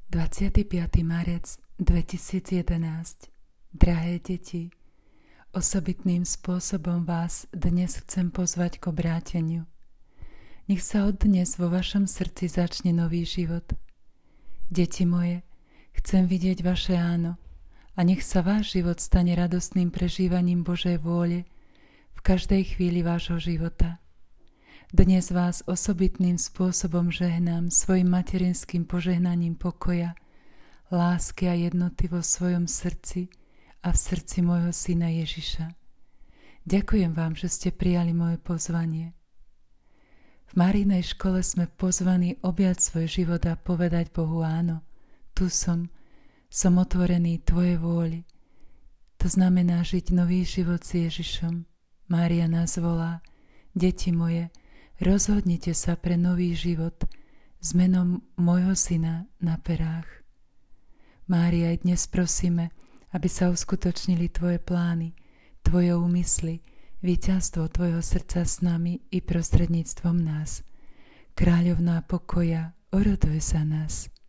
25. marec 2011. Drahé deti, osobitným spôsobom vás dnes chcem pozvať k obráteniu. Nech sa od dnes vo vašom srdci začne nový život. Deti moje, chcem vidieť vaše áno a nech sa váš život stane radostným prežívaním Božej vôle v každej chvíli vášho života. Dnes vás osobitným spôsobom žehnám svojim materinským požehnaním pokoja, lásky a jednoty vo svojom srdci a v srdci môjho syna Ježiša. Ďakujem vám, že ste prijali moje pozvanie. V Márinej škole sme pozvaní objať svoj život a povedať Bohu áno. Tu som otvorený Tvojej vôli. To znamená žiť nový život s Ježišom. Mária nás volá: deti moje, rozhodnite sa pre nový život s menom môjho syna na perách. Mária, aj dnes prosíme, aby sa uskutočnili Tvoje plány, Tvoje úmysly, víťazstvo Tvojho srdca s nami i prostredníctvom nás. Kráľovná pokoja, oroduj za nás.